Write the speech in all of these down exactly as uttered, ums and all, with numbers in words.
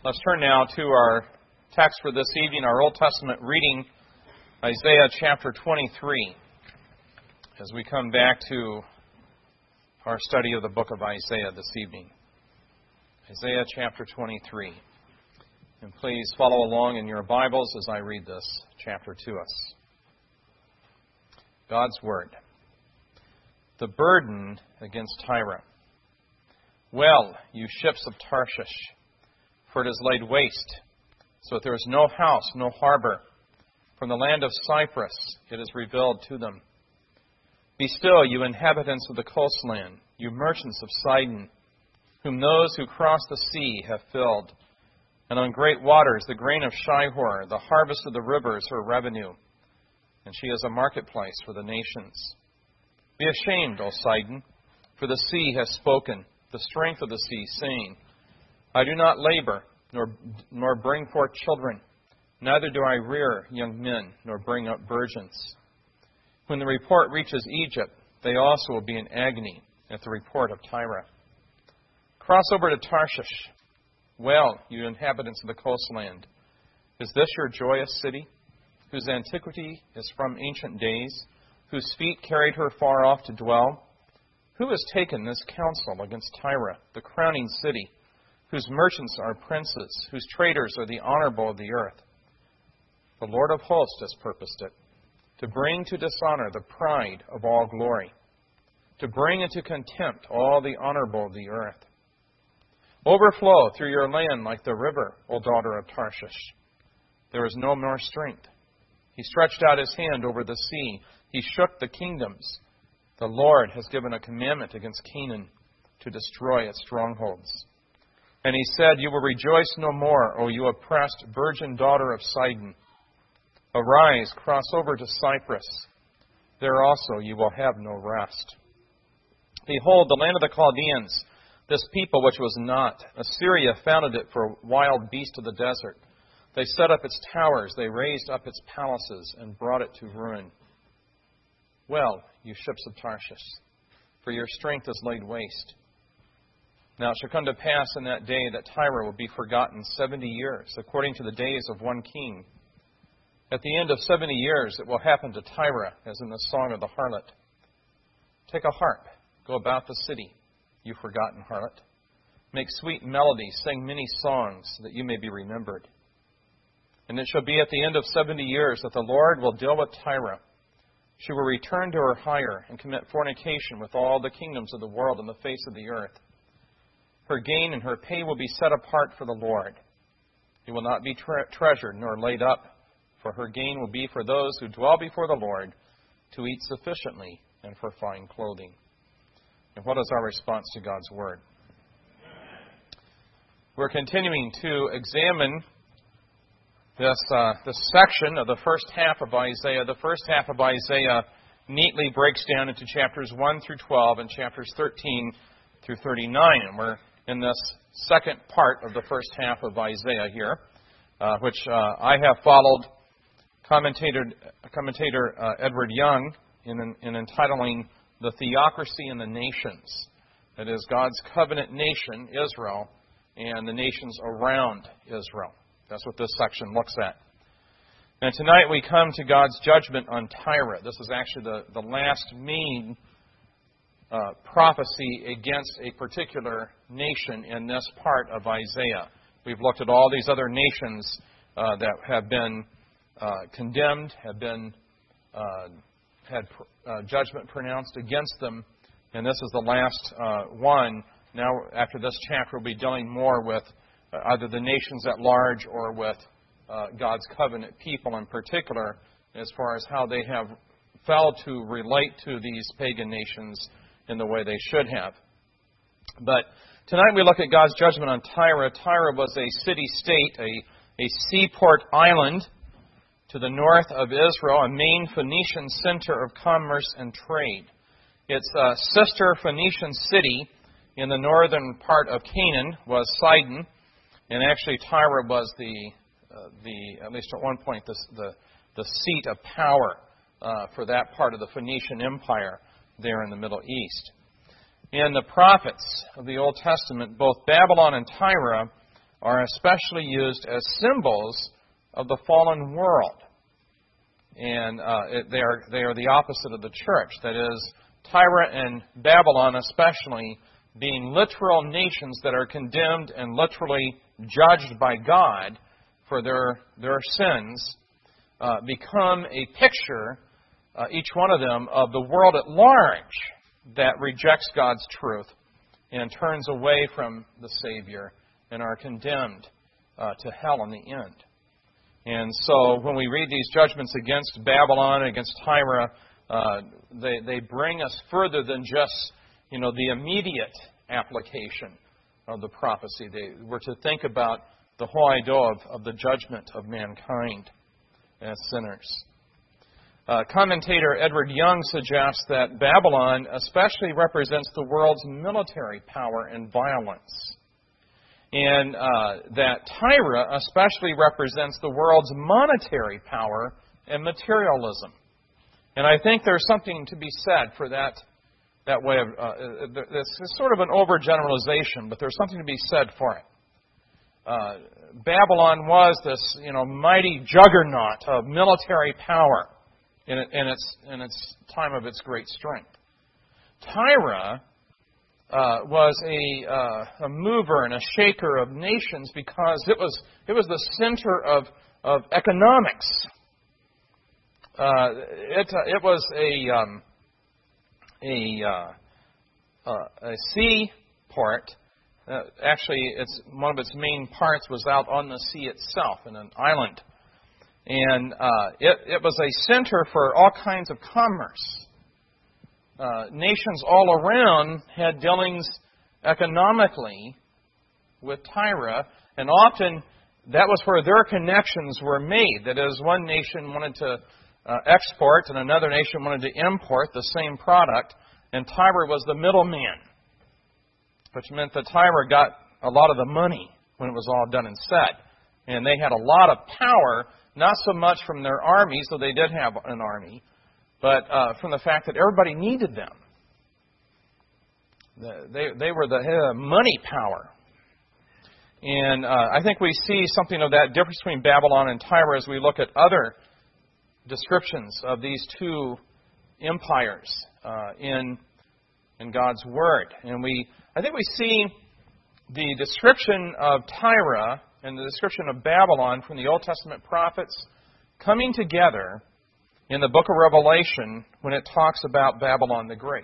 Let's turn now to our text for this evening, our Old Testament reading, Isaiah chapter twenty-three, as we come back to our study of the book of Isaiah this evening. Isaiah chapter twenty-three. And please follow along in your Bibles as I read this chapter to us. God's Word. The burden against Tyre. Well, you ships of Tarshish, for it is laid waste, so that there is no house, no harbor. From the land of Cyprus it is revealed to them. Be still, you inhabitants of the coastland, you merchants of Sidon, whom those who cross the sea have filled. And on great waters the grain of Shihor, the harvest of the rivers, her revenue. And she is a marketplace for the nations. Be ashamed, O Sidon, for the sea has spoken, the strength of the sea, saying, I do not labor, nor nor bring forth children, neither do I rear young men, nor bring up virgins. When the report reaches Egypt, they also will be in agony at the report of Tyre. Cross over to Tarshish. Well, you inhabitants of the coastland, is this your joyous city, whose antiquity is from ancient days, whose feet carried her far off to dwell? Who has taken this counsel against Tyre, the crowning city, whose merchants are princes, whose traders are the honorable of the earth? The Lord of hosts has purposed it, to bring to dishonor the pride of all glory, to bring into contempt all the honorable of the earth. Overflow through your land like the river, O daughter of Tarshish. There is no more strength. He stretched out his hand over the sea. He shook the kingdoms. The Lord has given a commandment against Canaan to destroy its strongholds. And he said, You will rejoice no more, O you oppressed virgin daughter of Sidon. Arise, cross over to Cyprus. There also you will have no rest. Behold, the land of the Chaldeans, this people which was not. Assyria founded it for a wild beast of the desert. They set up its towers, they raised up its palaces, and brought it to ruin. Well, you ships of Tarshish, for your strength is laid waste. Now it shall come to pass in that day that Tyre will be forgotten seventy years, according to the days of one king. At the end of seventy years it will happen to Tyre as in the song of the harlot. Take a harp, go about the city, you forgotten harlot. Make sweet melody, sing many songs, that you may be remembered. And it shall be at the end of seventy years that the Lord will deal with Tyre. She will return to her hire and commit fornication with all the kingdoms of the world on the face of the earth. Her gain and her pay will be set apart for the Lord. It will not be tre- treasured nor laid up, for her gain will be for those who dwell before the Lord, to eat sufficiently and for fine clothing. And what is our response to God's Word? We're continuing to examine this, uh, this section of the first half of Isaiah. The first half of Isaiah neatly breaks down into chapters one through twelve and chapters thirteen through thirty-nine. And we're in this second part of the first half of Isaiah here, uh, which uh, I have followed commentator, commentator uh, Edward Young in, in entitling The Theocracy in the Nations. That is, God's covenant nation, Israel, and the nations around Israel. That's what this section looks at. And tonight we come to God's judgment on Tyre. This is actually the, the last main uh, prophecy against a particular nation in this part of Isaiah. We've looked at all these other nations uh, that have been uh, condemned, have been uh, had uh, judgment pronounced against them, and this is the last uh, one. Now, after this chapter, we'll be dealing more with uh, either the nations at large or with uh, God's covenant people in particular, as far as how they have failed to relate to these pagan nations in the way they should have. But tonight we look at God's judgment on Tyre. Tyre was a city-state, a, a seaport island to the north of Israel, a main Phoenician center of commerce and trade. Its uh, sister Phoenician city in the northern part of Canaan was Sidon, and actually Tyre was the, uh, the at least at one point, the, the, the seat of power uh, for that part of the Phoenician Empire there in the Middle East. In the prophets of the Old Testament, both Babylon and Tyre are especially used as symbols of the fallen world. And uh, it, they are they are the opposite of the church. That is, Tyre and Babylon especially, being literal nations that are condemned and literally judged by God for their their sins, uh, become a picture, uh, each one of them, of the world at large that rejects God's truth and turns away from the Savior and are condemned uh, to hell in the end. And so when we read these judgments against Babylon, against Tyre, uh, they, they bring us further than just, you know, the immediate application of the prophecy. They were to think about the whole idea of, of the judgment of mankind as sinners. Uh, commentator Edward Young suggests that Babylon especially represents the world's military power and violence, and uh, that Tyre especially represents the world's monetary power and materialism. And I think there's something to be said for that that way of, uh, it's sort of an overgeneralization, but there's something to be said for it. Uh, Babylon was this, you know, mighty juggernaut of military power in, it, in its in its time of its great strength. Tyre uh, was a uh, a mover and a shaker of nations because it was it was the center of of economics. Uh, it uh, it was a um, a uh, uh, a seaport. Uh, actually, it's one of its main parts was out on the sea itself in an island, and uh, it it was a center for all kinds of commerce. Uh, nations all around had dealings economically with Tyre, and often that was where their connections were made. That is, one nation wanted to uh, export and another nation wanted to import the same product, and Tyre was the middleman, which meant that Tyre got a lot of the money when it was all done and said. And they had a lot of power, not so much from their armies, though they did have an army, but uh, from the fact that everybody needed them. They, they were the uh, money power. And uh, I think we see something of that difference between Babylon and Tyre as we look at other descriptions of these two empires uh, in, in God's Word. And we, I think we see the description of Tyre and the description of Babylon from the Old Testament prophets coming together in the book of Revelation when it talks about Babylon the Great.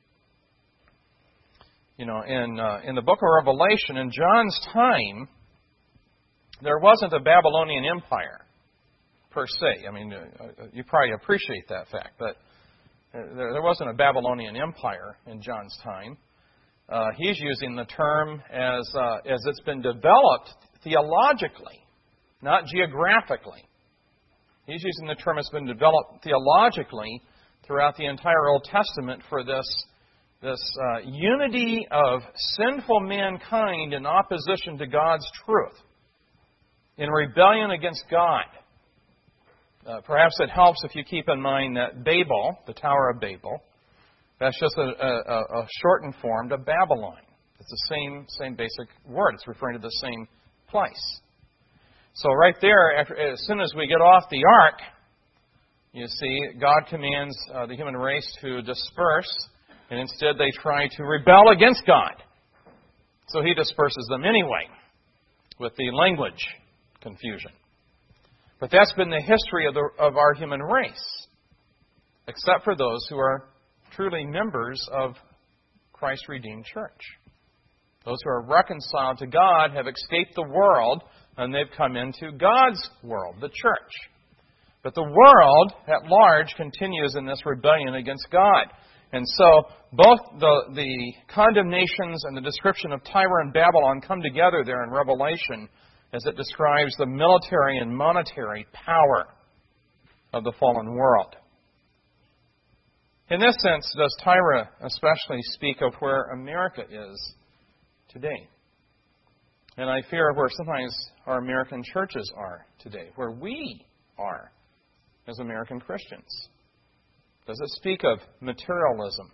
You know, in uh, in the book of Revelation, in John's time, there wasn't a Babylonian empire, per se. I mean, uh, you probably appreciate that fact, but there, there wasn't a Babylonian empire in John's time. Uh, he's using the term as uh, as it's been developed theologically, not geographically. He's using the term that's been developed theologically throughout the entire Old Testament for this, this uh, unity of sinful mankind in opposition to God's truth, in rebellion against God. Uh, perhaps it helps if you keep in mind that Babel, the Tower of Babel, that's just a, a, a shortened form to Babylon. It's the same, same basic word. It's referring to the same place. So right there, after, as soon as we get off the ark, you see, God commands uh, the human race to disperse, and instead they try to rebel against God. So He disperses them anyway, with the language confusion. But that's been the history of, the, of our human race, except for those who are truly members of Christ's redeemed church. Those who are reconciled to God have escaped the world, and they've come into God's world, the church. But the world at large continues in this rebellion against God. And so both the, the condemnations and the description of Tyre and Babylon come together there in Revelation as it describes the military and monetary power of the fallen world. In this sense, does Tyre especially speak of where America is today? And I fear where sometimes our American churches are today, where we are as American Christians. Does it speak of materialism?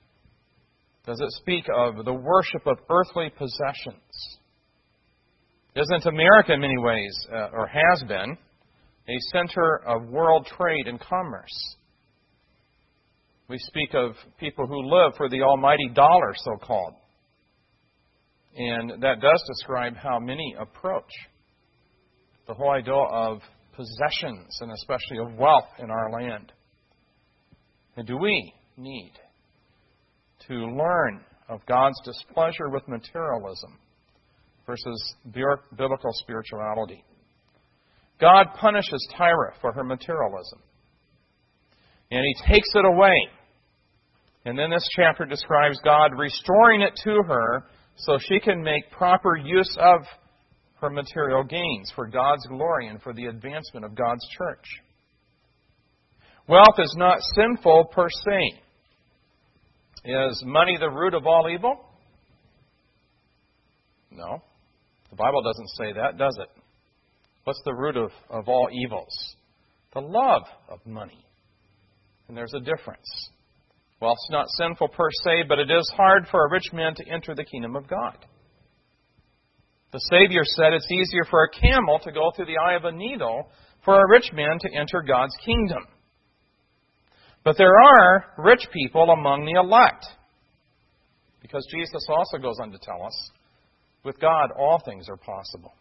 Does it speak of the worship of earthly possessions? Isn't America in many ways, uh, or has been, a center of world trade and commerce? We speak of people who live for the almighty dollar, so-called. And that does describe how many approach the whole idea of possessions, and especially of wealth in our land. And do we need to learn of God's displeasure with materialism versus biblical spirituality? God punishes Tyre for her materialism, and He takes it away. And then this chapter describes God restoring it to her so she can make proper use of her material gains for God's glory and for the advancement of God's church. Wealth is not sinful per se. Is money the root of all evil? No. The Bible doesn't say that, does it? What's the root of, of all evils? The love of money. And there's a difference. Well, it's not sinful per se, but it is hard for a rich man to enter the kingdom of God. The Savior said it's easier for a camel to go through the eye of a needle for a rich man to enter God's kingdom. But there are rich people among the elect. Because Jesus also goes on to tell us, with God all things are possible.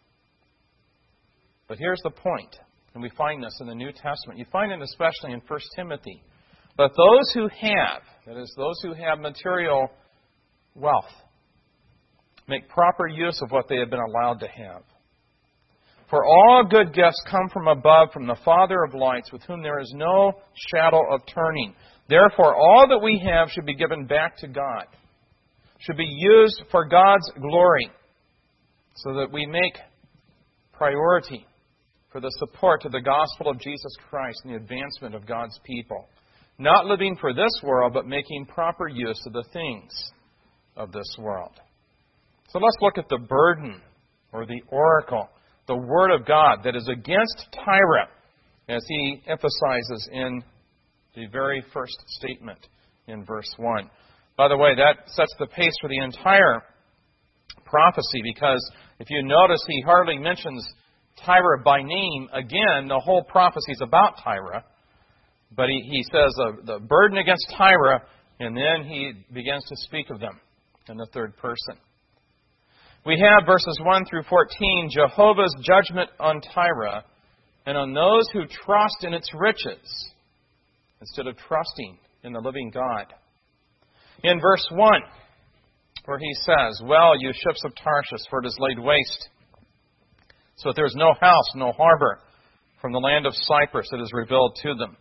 But here's the point, and we find this in the New Testament. You find it especially in First Timothy. But those who have, that is, those who have material wealth, make proper use of what they have been allowed to have. For all good gifts come from above, from the Father of lights, with whom there is no shadow of turning. Therefore, all that we have should be given back to God, should be used for God's glory, so that we make priority for the support of the gospel of Jesus Christ and the advancement of God's people. Not living for this world, but making proper use of the things of this world. So let's look at the burden, or the oracle, the Word of God that is against Tyre, as he emphasizes in the very first statement in verse one. By the way, that sets the pace for the entire prophecy, because if you notice, he hardly mentions Tyre by name. Again, the whole prophecy is about Tyre. But he, he says uh, the burden against Tyre, and then he begins to speak of them in the third person. We have verses one through fourteen, Jehovah's judgment on Tyre and on those who trust in its riches instead of trusting in the living God. In verse one, where he says, "Well, you ships of Tarshish, for it is laid waste, so that there is no house, no harbor. From the land of Cyprus it is revealed to them.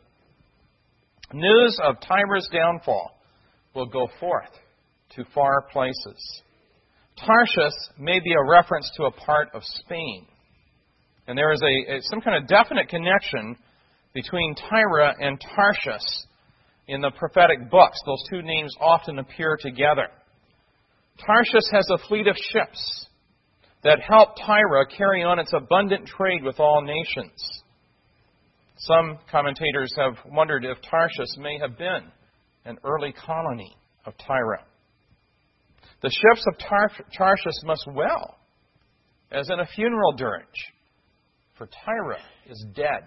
News of Tyre's downfall will go forth to far places." Tarshish may be a reference to a part of Spain. And there is a, a some kind of definite connection between Tyre and Tarshish in the prophetic books. Those two names often appear together. Tarshish has a fleet of ships that help Tyre carry on its abundant trade with all nations. Some commentators have wondered if Tarshish may have been an early colony of Tyre. The ships of Tar- Tarshish must wail, as in a funeral dirge, for Tyre is dead.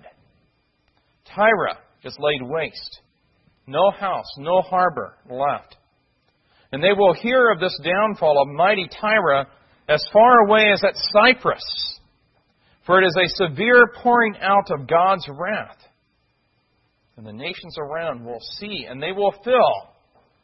Tyre is laid waste. No house, no harbor left. And they will hear of this downfall of mighty Tyre as far away as at Cyprus, for it is a severe pouring out of God's wrath. And the nations around will see, and they will feel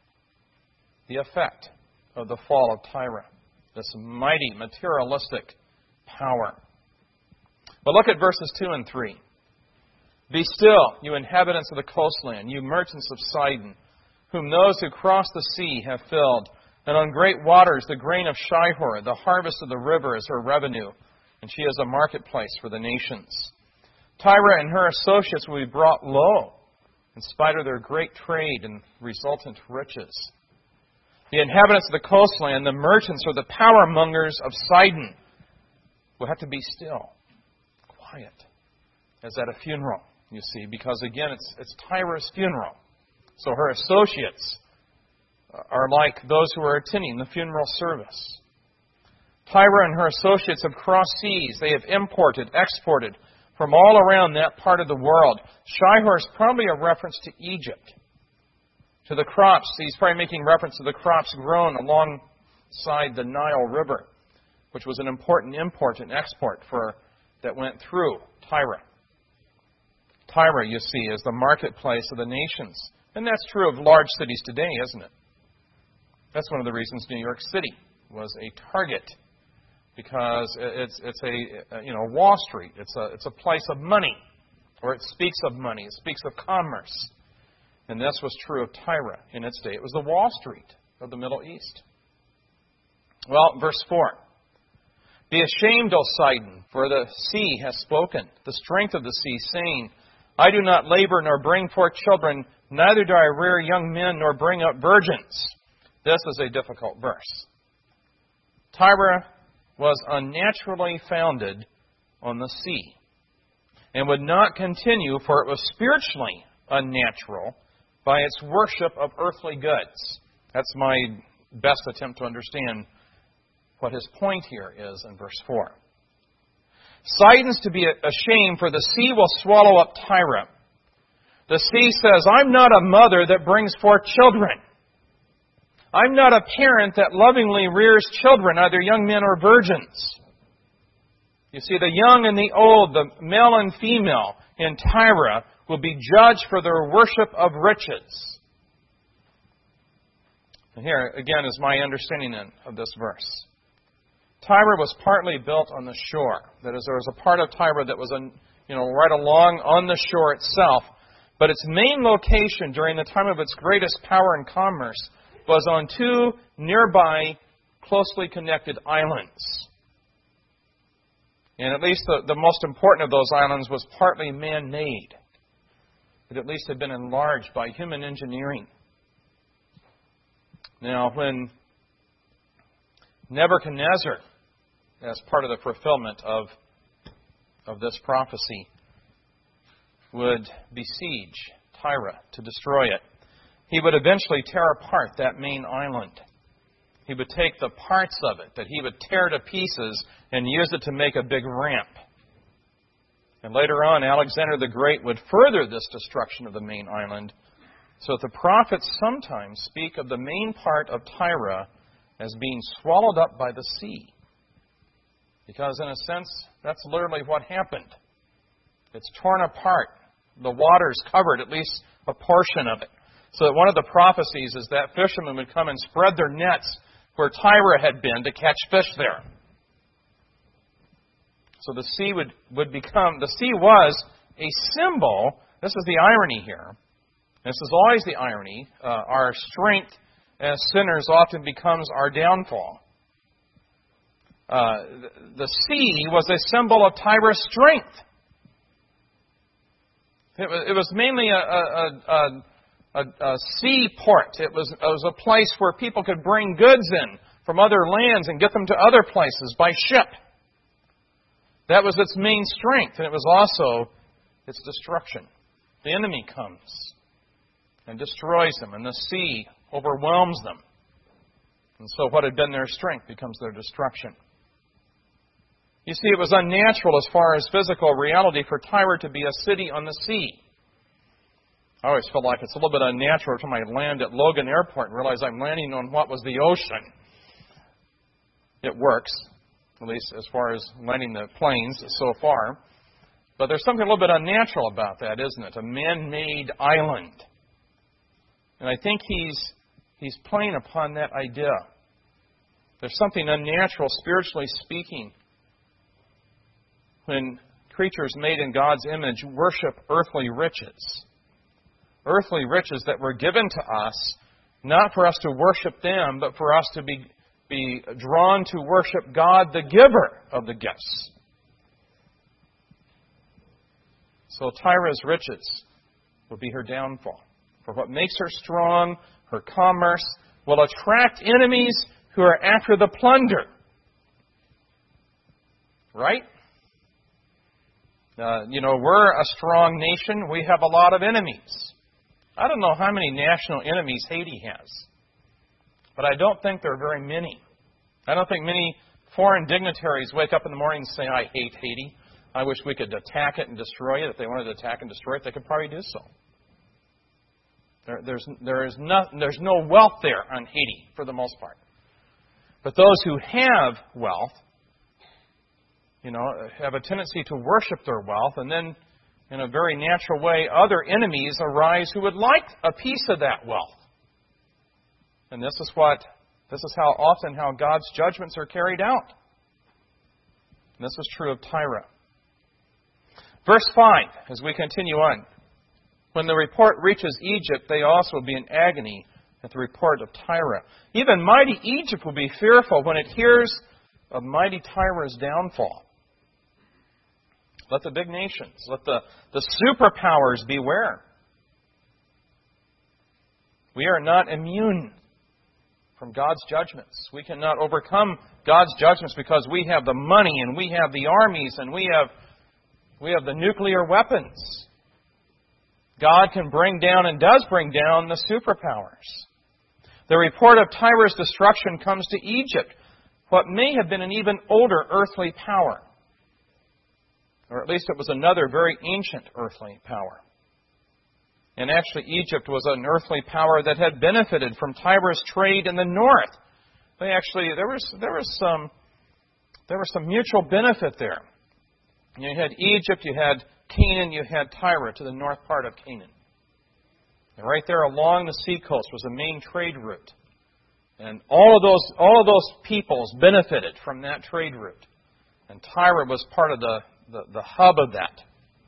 the effect of the fall of Tyre, this mighty materialistic power. But look at verses two and three. "Be still, you inhabitants of the coastland, you merchants of Sidon, whom those who cross the sea have filled. And on great waters the grain of Shihor, the harvest of the river, is her revenue, and she is a marketplace for the nations. Tyre and her associates will be brought low, in spite of their great trade and resultant riches. The inhabitants of the coastland, the merchants or the power mongers of Sidon, will have to be still, quiet, as at a funeral, you see, because again, it's, it's Tyre's funeral. So her associates are like those who are attending the funeral service. Tyre and her associates have crossed seas. They have imported, exported from all around that part of the world. Shihor is probably a reference to Egypt, to the crops. He's probably making reference to the crops grown alongside the Nile River, which was an important import and export for that went through Tyre. Tyre, you see, is the marketplace of the nations. And that's true of large cities today, isn't it? That's one of the reasons New York City was a target, because it's it's a you know Wall Street. It's a it's a place of money, or it speaks of money. It speaks of commerce, and this was true of Tyre in its day. It was the Wall Street of the Middle East. Well, verse four. Be ashamed, O Sidon, for the sea has spoken, the strength of the sea, saying, I do not labor nor bring forth children, neither do I rear young men nor bring up virgins. This is a difficult verse. Tyre was unnaturally founded on the sea, and would not continue, for it was spiritually unnatural by its worship of earthly goods. That's my best attempt to understand what his point here is in verse four. Sidon's to be ashamed, for the sea will swallow up Tyre. The sea says, I'm not a mother that brings forth children. I'm not a parent that lovingly rears children, either young men or virgins. You see, the young and the old, the male and female in Tyre will be judged for their worship of riches. And here, again, is my understanding of this verse. Tyre was partly built on the shore. That is, there was a part of Tyre that was, you know, right along on the shore itself. But its main location during the time of its greatest power and commerce was on two nearby, closely connected islands. And at least the, the most important of those islands was partly man-made. It at least had been enlarged by human engineering. Now, when Nebuchadnezzar, as part of the fulfillment of, of this prophecy, would besiege Tyre to destroy it, he would eventually tear apart that main island. He would take the parts of it that he would tear to pieces and use it to make a big ramp. And later on, Alexander the Great would further this destruction of the main island, so that the prophets sometimes speak of the main part of Tyre as being swallowed up by the sea. Because in a sense, that's literally what happened. It's torn apart. The waters covered at least a portion of it. So that one of the prophecies is that fishermen would come and spread their nets where Tyre had been to catch fish there. So the sea would, would become, the sea was a symbol. This is the irony here. This is always the irony. Uh, our strength as sinners often becomes our downfall. Uh, the, the sea was a symbol of Tyre's strength. It was, it was mainly a, a, a, a, a seaport. It was, it was a place where people could bring goods in from other lands and get them to other places by ship. That was its main strength, and it was also its destruction. The enemy comes and destroys them, and the sea overwhelms them. And so what had been their strength becomes their destruction. You see, it was unnatural as far as physical reality for Tyre to be a city on the sea. I always feel like it's a little bit unnatural to I land at Logan Airport and realize I'm landing on what was the ocean. It works, at least as far as landing the planes so far. But there's something a little bit unnatural about that, isn't it? A man-made island. And I think he's he's playing upon that idea. There's something unnatural, spiritually speaking, when creatures made in God's image worship earthly riches. Earthly riches that were given to us, not for us to worship them, but for us to be, be drawn to worship God, the giver of the gifts. So Tyre's riches will be her downfall. For what makes her strong, her commerce, will attract enemies who are after the plunder. Right? Uh, you know, we're a strong nation. We have a lot of enemies. I don't know how many national enemies Haiti has, but I don't think there are very many. I don't think many foreign dignitaries wake up in the morning and say, I hate Haiti. I wish we could attack it and destroy it. If they wanted to attack and destroy it, they could probably do so. There, there's, there is no, there's no wealth there on Haiti, for the most part. But those who have wealth, you know, have a tendency to worship their wealth, and then, in a very natural way, other enemies arise who would like a piece of that wealth. And this is what, this is how often how God's judgments are carried out. And this is true of Tyre. Verse five, as we continue on. When the report reaches Egypt, they also will be in agony at the report of Tyre. Even mighty Egypt will be fearful when it hears of mighty Tyre's downfall. Let the big nations, let the, the superpowers beware. We are not immune from God's judgments. We cannot overcome God's judgments because we have the money and we have the armies and we have, we have the nuclear weapons. God can bring down and does bring down the superpowers. The report of Tyre's destruction comes to Egypt, what may have been an even older earthly power. Or at least it was another very ancient earthly power. And actually Egypt was an earthly power that had benefited from Tyre's trade in the north. They actually, there was, there was some, there was some mutual benefit there. You had Egypt, you had Canaan, you had Tyre to the north part of Canaan. And right there along the seacoast was a main trade route. And all of those, all of those peoples benefited from that trade route. And Tyre was part of the, the, the hub of that.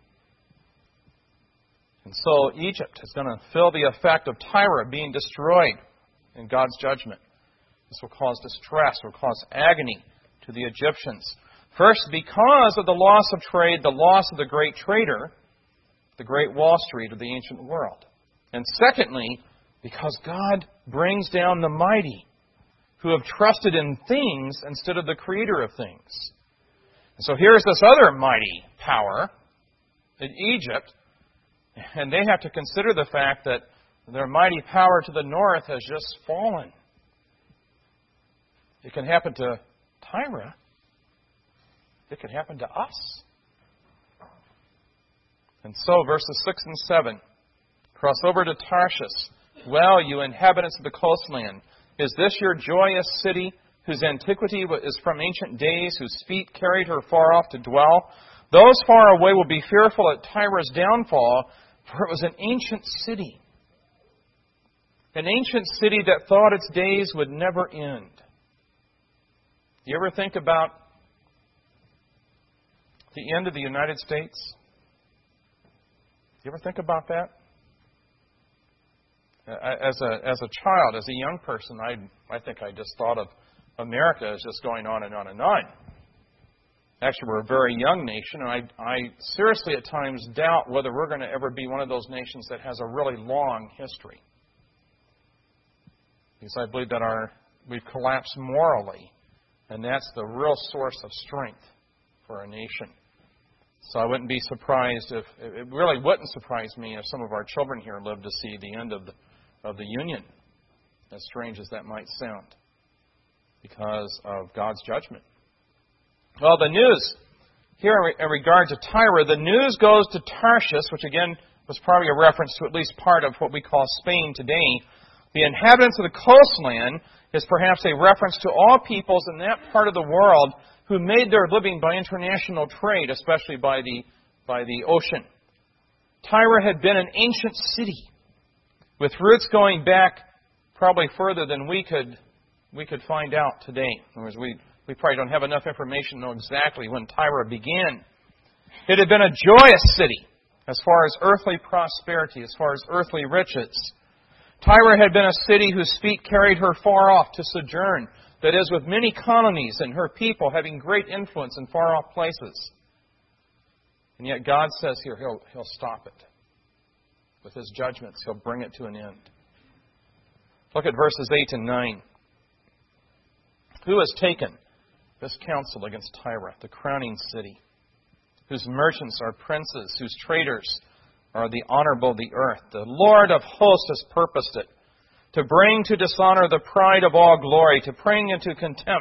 And so Egypt is going to feel the effect of Tyre being destroyed in God's judgment. This will cause distress, will cause agony to the Egyptians. First, because of the loss of trade, the loss of the great trader, the great Wall Street of the ancient world. And secondly, because God brings down the mighty who have trusted in things instead of the Creator of things. And so here's this other mighty power in Egypt, and they have to consider the fact that their mighty power to the north has just fallen. It can happen to Tyre. It can happen to us. And so, verses six and seven. Cross over to Tarshish. Well, you inhabitants of the coastland, is this your joyous city, whose antiquity is from ancient days, whose feet carried her far off to dwell? Those far away will be fearful at Tyre's downfall, for it was an ancient city. An ancient city that thought its days would never end. Do you ever think about the end of the United States? Do you ever think about that? As a as a child, as a young person, I I think I just thought of America as just going on and on and on. Actually, we're a very young nation, and I, I seriously at times doubt whether we're going to ever be one of those nations that has a really long history. Because I believe that our we've collapsed morally, and that's the real source of strength for a nation. So I wouldn't be surprised if, it really wouldn't surprise me if some of our children here lived to see the end of the, of the Union, as strange as that might sound, because of God's judgment. Well, the news, here in regard to Tyre, the news goes to Tarshish, which again was probably a reference to at least part of what we call Spain today. The inhabitants of the coastland is perhaps a reference to all peoples in that part of the world who made their living by international trade, especially by the, by the ocean. Tyre had been an ancient city with roots going back probably further than we could we could find out today. In other words, we, we probably don't have enough information to know exactly when Tyre began. It had been a joyous city as far as earthly prosperity, as far as earthly riches. Tyre had been a city whose feet carried her far off to sojourn. That is, with many colonies and her people having great influence in far-off places. And yet God says here, He'll, he'll stop it. With His judgments, He'll bring it to an end. Look at verses eight and nine. Who has taken this counsel against Tyre, the crowning city, whose merchants are princes, whose traders are the honorable of the earth? The Lord of hosts has purposed it, to bring to dishonor the pride of all glory, to bring into contempt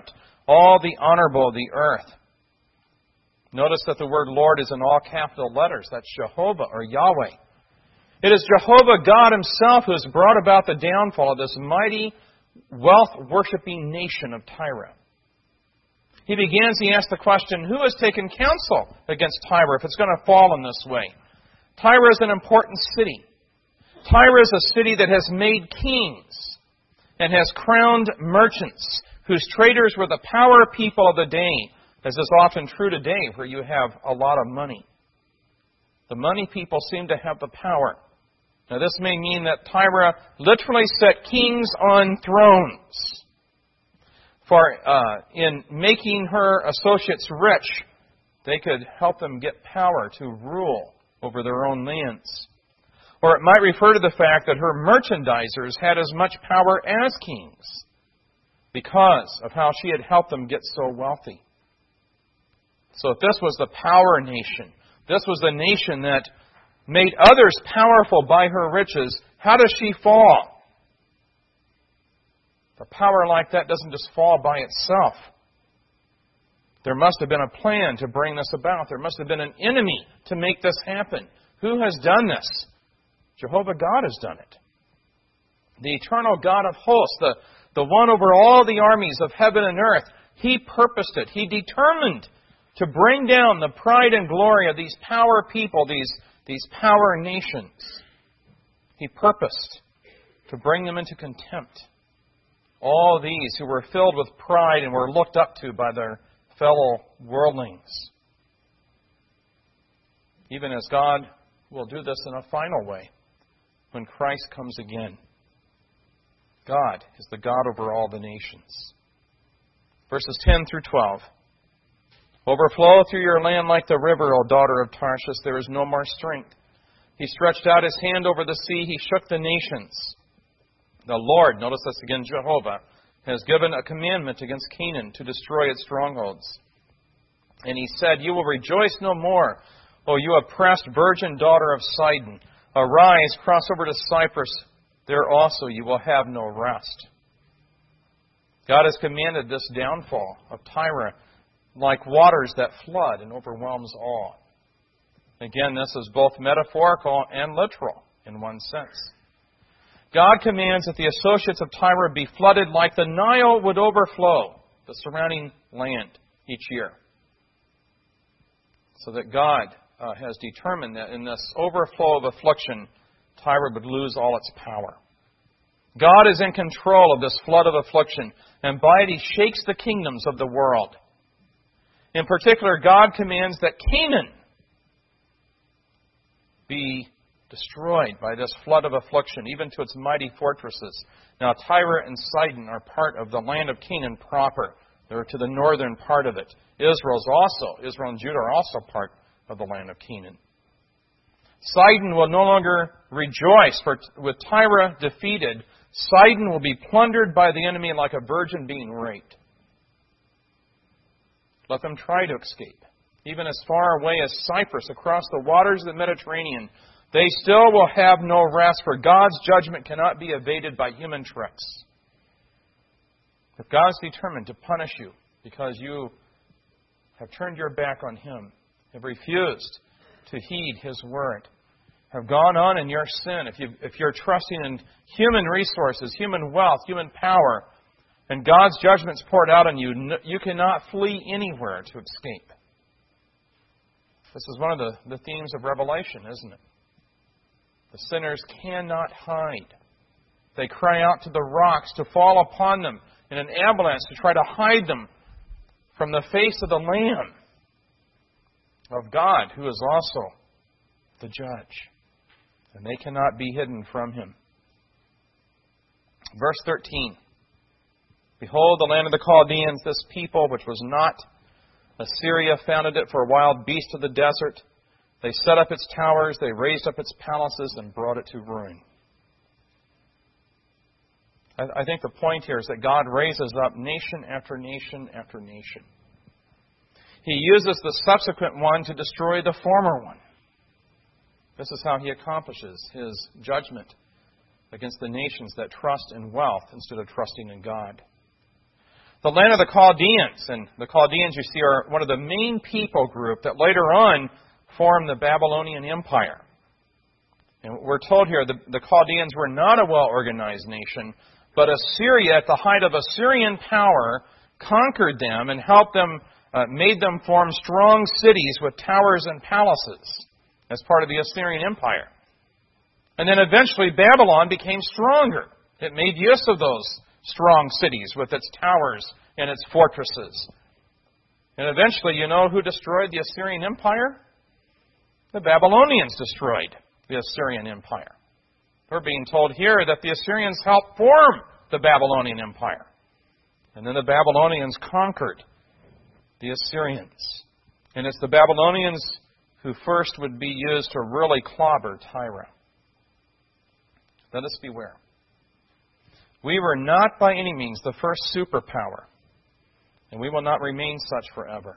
all the honorable of the earth. Notice that the word Lord is in all capital letters. That's Jehovah or Yahweh. It is Jehovah God Himself who has brought about the downfall of this mighty, wealth-worshipping nation of Tyre. He begins, he asks the question, who has taken counsel against Tyre if it's going to fall in this way? Tyre is an important city. Tyre is a city that has made kings and has crowned merchants whose traders were the power people of the day, as is often true today where you have a lot of money. The money people seem to have the power. Now this may mean that Tyre literally set kings on thrones. For uh, in making her associates rich, they could help them get power to rule over their own lands. Or it might refer to the fact that her merchandisers had as much power as kings because of how she had helped them get so wealthy. So if this was the power nation, this was the nation that made others powerful by her riches, how does she fall? A power like that doesn't just fall by itself. There must have been a plan to bring this about. There must have been an enemy to make this happen. Who has done this? Jehovah God has done it. The eternal God of hosts, the, the one over all the armies of heaven and earth, He purposed it. He determined to bring down the pride and glory of these power people, these, these power nations. He purposed to bring them into contempt. All these who were filled with pride and were looked up to by their fellow worldlings. Even as God will do this in a final way when Christ comes again. God is the God over all the nations. Verses ten through twelve. Overflow through your land like the river, O daughter of Tarshish. There is no more strength. He stretched out His hand over the sea. He shook the nations. The Lord, notice this again, Jehovah, has given a commandment against Canaan to destroy its strongholds. And He said, you will rejoice no more, O you oppressed virgin daughter of Sidon. Arise, cross over to Cyprus. There also you will have no rest. God has commanded this downfall of Tyre like waters that flood and overwhelms all. Again, this is both metaphorical and literal in one sense. God commands that the associates of Tyre be flooded like the Nile would overflow the surrounding land each year. So that God uh, has determined that in this overflow of affliction, Tyre would lose all its power. God is in control of this flood of affliction, and by it He shakes the kingdoms of the world. In particular, God commands that Canaan be destroyed by this flood of affliction, even to its mighty fortresses. Now, Tyre and Sidon are part of the land of Canaan proper. They're to the northern part of it. Israel's also, Israel and Judah are also part of the land of Canaan. Sidon will no longer rejoice, for with Tyre defeated, Sidon will be plundered by the enemy like a virgin being raped. Let them try to escape. Even as far away as Cyprus, across the waters of the Mediterranean, they still will have no rest, for God's judgment cannot be evaded by human tricks. If God is determined to punish you because you have turned your back on Him, have refused to heed His word, have gone on in your sin, if, you, if you're trusting in human resources, human wealth, human power, and God's judgment's poured out on you, you cannot flee anywhere to escape. This is one of the, the themes of Revelation, isn't it? The sinners cannot hide. They cry out to the rocks to fall upon them in an avalanche to try to hide them from the face of the Lamb of God, who is also the judge. And they cannot be hidden from Him. Verse thirteen. Behold, the land of the Chaldeans, this people which was not. Assyria founded it for a wild beast of the desert. They set up its towers, they raised up its palaces, and brought it to ruin. I think the point here is that God raises up nation after nation after nation. He uses the subsequent one to destroy the former one. This is how He accomplishes His judgment against the nations that trust in wealth instead of trusting in God. the land of the Chaldeans. And the Chaldeans, you see, are one of the main people group that later on formed the Babylonian Empire. And we're told here the, the Chaldeans were not a well-organized nation, but Assyria, at the height of Assyrian power, conquered them and helped them, uh, made them form strong cities with towers and palaces as part of the Assyrian Empire. And then eventually Babylon became stronger. It made use of those strong cities with its towers and its fortresses. And eventually, you know who destroyed the Assyrian Empire? The Babylonians destroyed the Assyrian Empire. We're being told here that the Assyrians helped form the Babylonian Empire. And then the Babylonians conquered the Assyrians. And it's the Babylonians who first would be used to really clobber Tyre. Let us beware. We were not by any means the first superpower, and we will not remain such forever.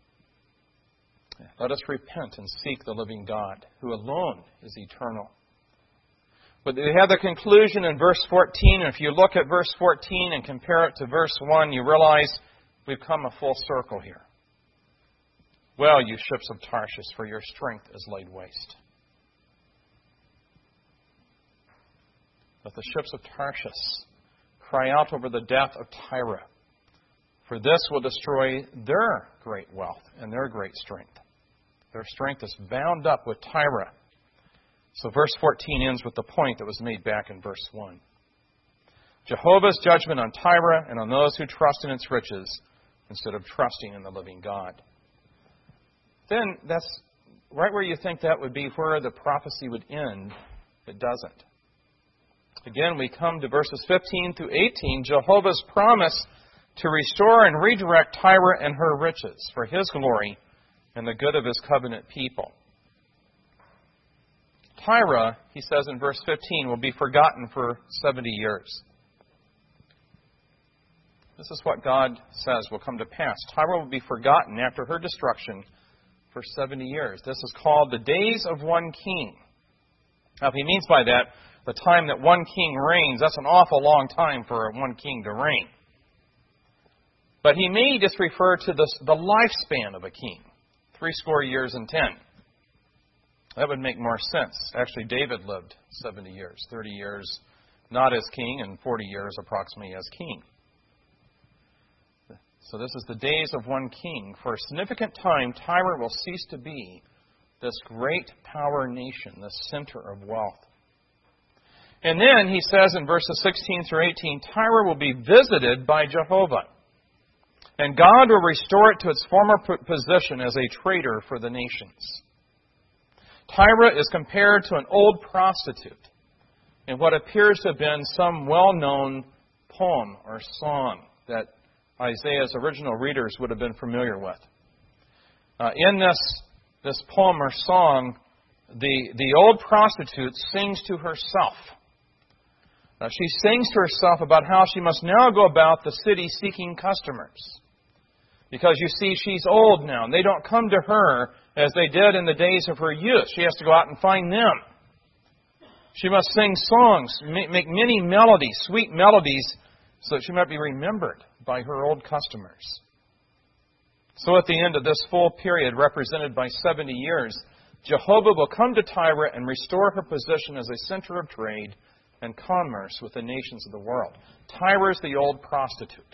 Let us repent and seek the living God, who alone is eternal. But we have the conclusion in verse fourteen, and if you look at verse fourteen and compare it to verse one, you realize we've come a full circle here. Well, you ships of Tarshish, for your strength is laid waste. Let the ships of Tarshish cry out over the death of Tyre, for this will destroy their great wealth and their great strength. Their strength is bound up with Tyre. So verse fourteen ends with the point that was made back in verse one. Jehovah's judgment on Tyre and on those who trust in its riches instead of trusting in the living God. Then that's right where you think that would be where the prophecy would end. It doesn't. Again, we come to verses fifteen through eighteen, Jehovah's promise to restore and redirect Tyre and her riches for His glory and the good of His covenant people. Tyre, he says in verse fifteen, will be forgotten for seventy years. This is what God says will come to pass. Tyre will be forgotten after her destruction for seventy years. This is called the days of one king. Now, if he means by that the time that one king reigns, that's an awful long time for one king to reign. But he may just refer to the, the lifespan of a king, three score years and ten. That would make more sense. Actually, David lived seventy years, thirty years not as king and forty years approximately as king. So this is the days of one king. For a significant time, Tyre will cease to be this great power nation, this center of wealth. And then he says in verses sixteen through eighteen, Tyre will be visited by Jehovah. And God will restore it to its former position as a trader for the nations. Tyre is compared to an old prostitute in what appears to have been some well-known poem or song that Isaiah's original readers would have been familiar with. Uh, in this, this poem or song, the, the old prostitute sings to herself. Uh, she sings to herself about how she must now go about the city seeking customers. Because you see, she's old now, and they don't come to her as they did in the days of her youth. She has to go out and find them. She must sing songs, make many melodies, sweet melodies, so that she might be remembered by her old customers. So at the end of this full period, represented by seventy years, Jehovah will come to Tyre and restore her position as a center of trade and commerce with the nations of the world. Tyre is the old prostitute.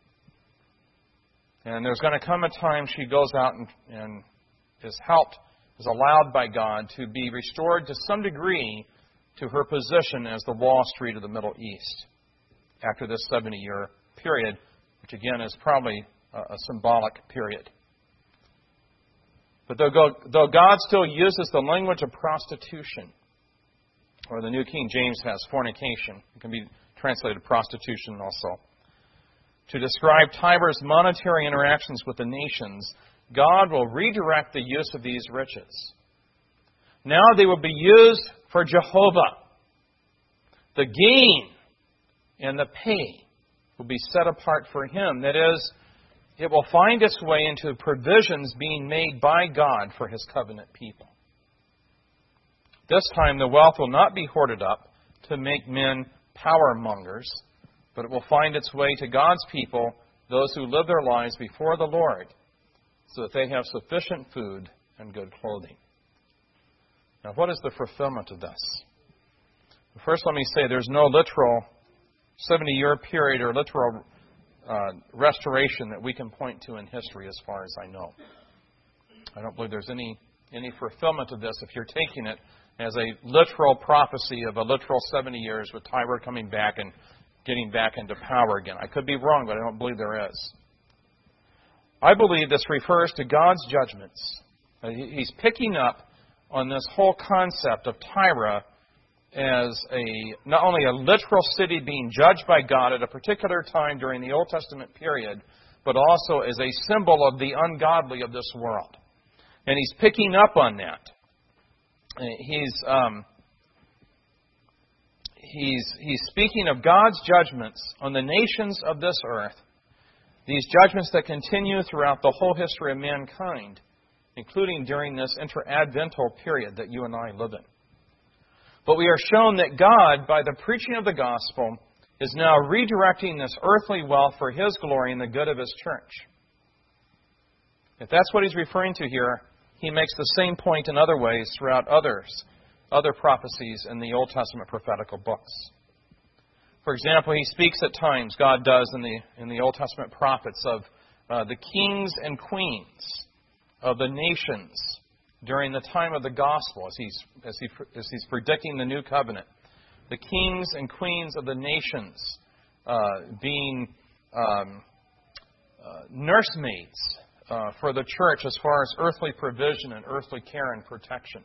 And there's going to come a time she goes out and, and is helped, is allowed by God to be restored to some degree to her position as the Wall Street of the Middle East after this seventy-year period, which again is probably a, a symbolic period. But though, though God still uses the language of prostitution, or the New King James has fornication, it can be translated prostitution also, to describe Tyre's monetary interactions with the nations, God will redirect the use of these riches. Now they will be used for Jehovah. The gain and the pay will be set apart for Him. That is, it will find its way into provisions being made by God for His covenant people. This time the wealth will not be hoarded up to make men power mongers, but it will find its way to God's people those who live their lives before the Lord, so that they have sufficient food and good clothing. Now, what is the fulfillment of this? First, let me say there's no literal seventy-year period or literal uh, restoration that we can point to in history as far as I know. I don't believe there's any, any fulfillment of this if you're taking it as a literal prophecy of a literal seventy years with Tyre coming back and getting back into power again. I could be wrong, but I don't believe there is. I believe this refers to God's judgments. He's picking up on this whole concept of Tyre as a not only a literal city being judged by God at a particular time during the Old Testament period, but also as a symbol of the ungodly of this world. And he's picking up on that. He's um, he's he's speaking of God's judgments on the nations of this earth, these judgments that continue throughout the whole history of mankind, including during this interadvental period that you and I live in. But we are shown that God, by the preaching of the gospel, is now redirecting this earthly wealth for His glory and the good of His church. If that's what He's referring to here, He makes the same point in other ways throughout others, other prophecies in the Old Testament prophetical books. For example, He speaks at times, God does in the in the Old Testament prophets, of uh, the kings and queens of the nations during the time of the gospel, as he's as he as he's predicting the new covenant. The kings and queens of the nations uh, being um, uh, nursemaids uh, for the church as far as earthly provision and earthly care and protection.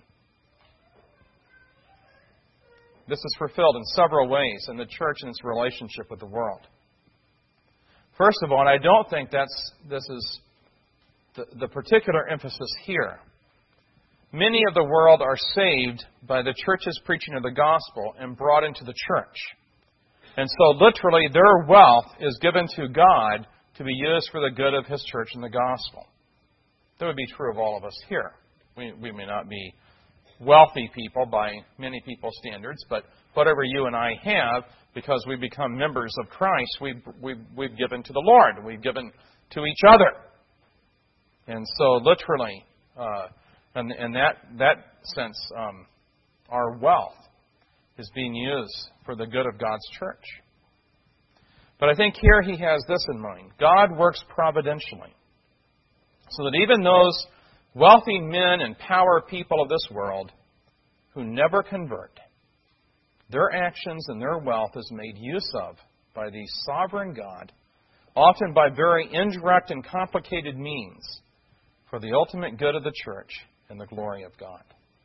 This is fulfilled in several ways in the church and its relationship with the world. First of all, I don't think that's this is the, the particular emphasis here. Many of the world are saved by the church's preaching of the gospel and brought into the church. And so literally their wealth is given to God to be used for the good of His church and the gospel. That would be true of all of us here. We, we may not be wealthy people by many people's standards, but whatever you and I have, because we become members of Christ, we've, we've, we've given to the Lord. We've given to each other. And so literally, uh, in, in that, that sense, um, our wealth is being used for the good of God's church. But I think here He has this in mind. God works providentially, so that even those wealthy men and power people of this world who never convert, their actions and their wealth is made use of by the sovereign God, often by very indirect and complicated means, for the ultimate good of the church and the glory of God.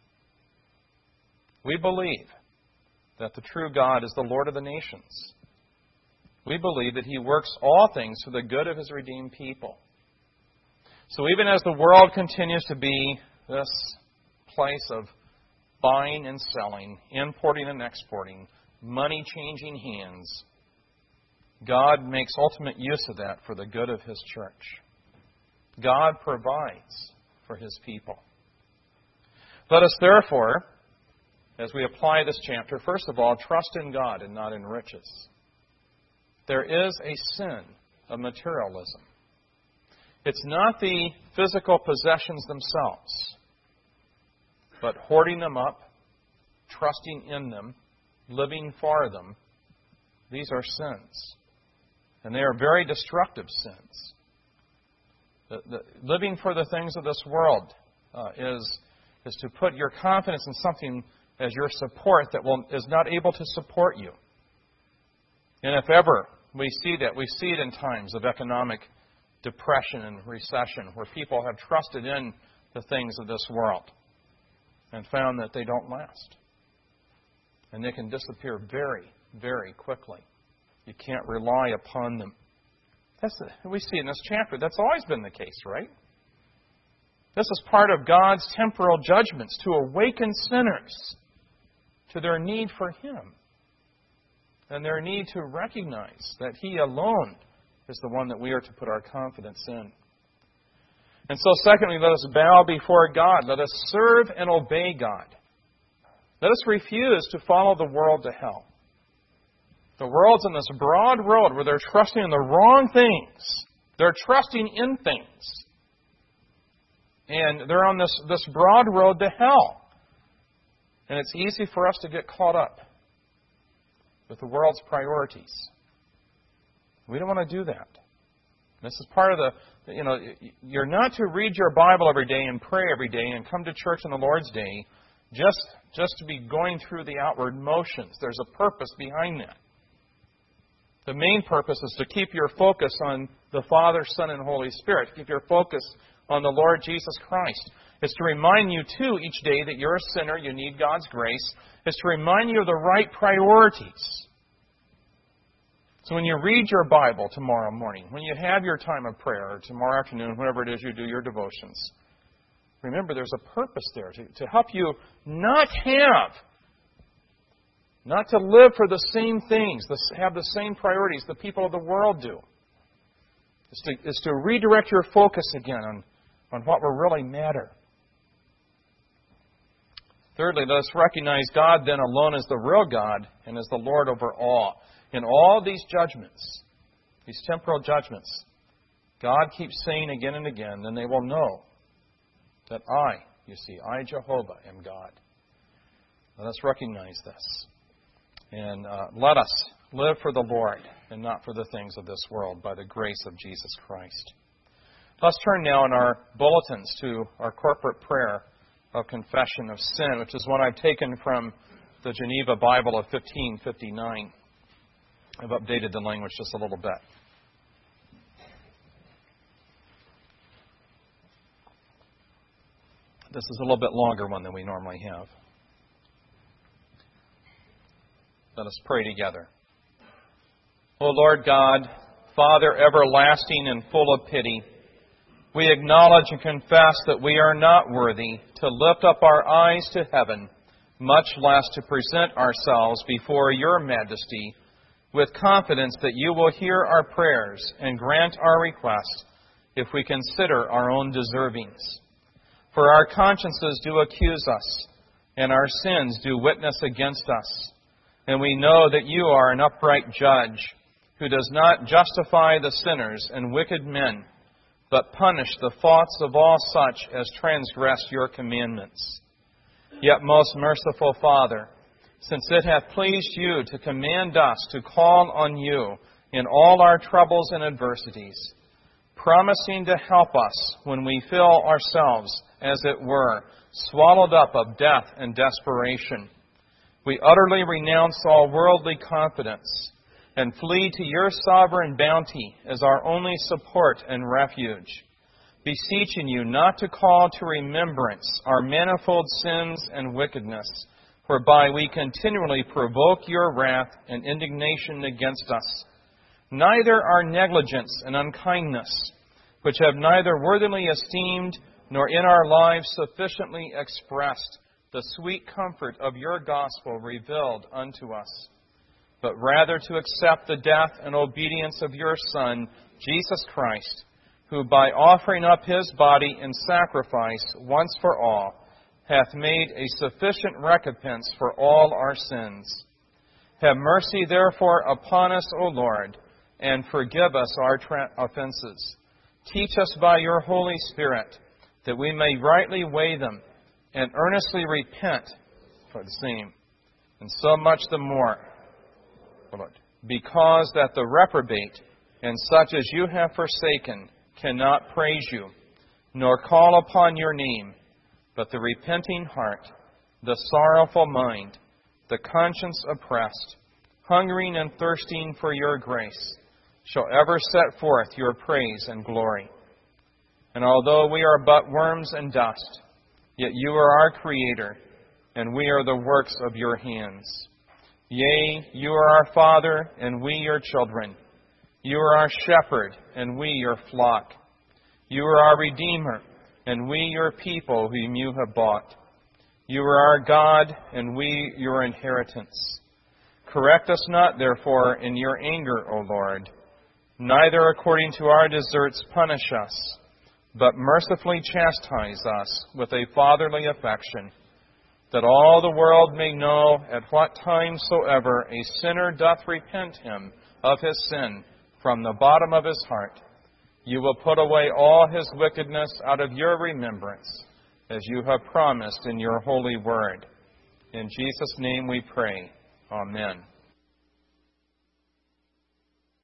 We believe that the true God is the Lord of the nations. We believe that He works all things for the good of His redeemed people. So even as the world continues to be this place of buying and selling, importing and exporting, money changing hands, God makes ultimate use of that for the good of His church. God provides for His people. Let us therefore, as we apply this chapter, first of all, trust in God and not in riches. There is a sin of materialism. It's not the physical possessions themselves, but hoarding them up, trusting in them, living for them. These are sins. And they are very destructive sins. The, the, living for the things of this world uh, is, is to put your confidence in something as your support that will, is not able to support you. And if ever we see that, we see it in times of economic depression and recession, where people have trusted in the things of this world and found that they don't last. And they can disappear very, very quickly. You can't rely upon them. That's the, we see in this chapter, that's always been the case, right? This is part of God's temporal judgments to awaken sinners to their need for Him and their need to recognize that He alone is the one that we are to put our confidence in. And so secondly, let us bow before God. Let us serve and obey God. Let us refuse to follow the world to hell. The world's in this broad road where they're trusting in the wrong things They're trusting in things. And they're on this, this broad road to hell. And it's easy for us to get caught up with the world's priorities. We don't want to do that. This is part of the, you know, you're not to read your Bible every day and pray every day and come to church on the Lord's Day just, just to be going through the outward motions. There's a purpose behind that. The main purpose is to keep your focus on the Father, Son, and Holy Spirit. Keep your focus on the Lord Jesus Christ. It's to remind you, too, each day that you're a sinner, you need God's grace. It's to remind you of the right priorities. So when you read your Bible tomorrow morning, when you have your time of prayer, or tomorrow afternoon, whenever it is you do your devotions, remember there's a purpose there to, to help you not have, not to live for the same things, have the same priorities the people of the world do. It's to, it's to redirect your focus again on, on what will really matter. Thirdly, let us recognize God then alone as the real God and as the Lord over all. In all these judgments, these temporal judgments, God keeps saying again and again, then they will know that I, you see, I, Jehovah, am God. Let us recognize this. And uh, let us live for the Lord and not for the things of this world by the grace of Jesus Christ. Let's turn now in our bulletins to our corporate prayer of confession of sin, which is one I've taken from the Geneva Bible of fifteen fifty-nine. I've updated the language just a little bit. This is a little bit longer one than we normally have. Let us pray together. O Lord God, Father everlasting and full of pity, we acknowledge and confess that we are not worthy to lift up our eyes to heaven, much less to present ourselves before your majesty, with confidence that you will hear our prayers and grant our requests if we consider our own deservings. For our consciences do accuse us, and our sins do witness against us. And we know that you are an upright judge, who does not justify the sinners and wicked men, but punish the thoughts of all such as transgress your commandments. Yet, most merciful Father, since it hath pleased you to command us to call on you in all our troubles and adversities, promising to help us when we feel ourselves, as it were, swallowed up of death and desperation, we utterly renounce all worldly confidence and flee to your sovereign bounty as our only support and refuge, beseeching you not to call to remembrance our manifold sins and wickedness, whereby we continually provoke your wrath and indignation against us, neither our negligence and unkindness, which have neither worthily esteemed nor in our lives sufficiently expressed the sweet comfort of your gospel revealed unto us, but rather to accept the death and obedience of your Son, Jesus Christ, who by offering up his body in sacrifice once for all, hath made a sufficient recompense for all our sins. Have mercy, therefore, upon us, O Lord, and forgive us our tra- offenses. Teach us by your Holy Spirit, that we may rightly weigh them and earnestly repent for the same. And so much the more, Lord, because that the reprobate and such as you have forsaken cannot praise you, nor call upon your name, but the repenting heart, the sorrowful mind, the conscience oppressed, hungering and thirsting for your grace, shall ever set forth your praise and glory. And although we are but worms and dust, yet you are our Creator, and we are the works of your hands. Yea, you are our Father, and we your children. You are our shepherd, and we your flock. You are our Redeemer, and we your people whom you have bought. You are our God, and we your inheritance. Correct us not, therefore, in your anger, O Lord, neither according to our deserts punish us, but mercifully chastise us with a fatherly affection, that all the world may know at what time soever a sinner doth repent him of his sin from the bottom of his heart, you will put away all his wickedness out of your remembrance, as you have promised in your holy word. In Jesus' name we pray. Amen.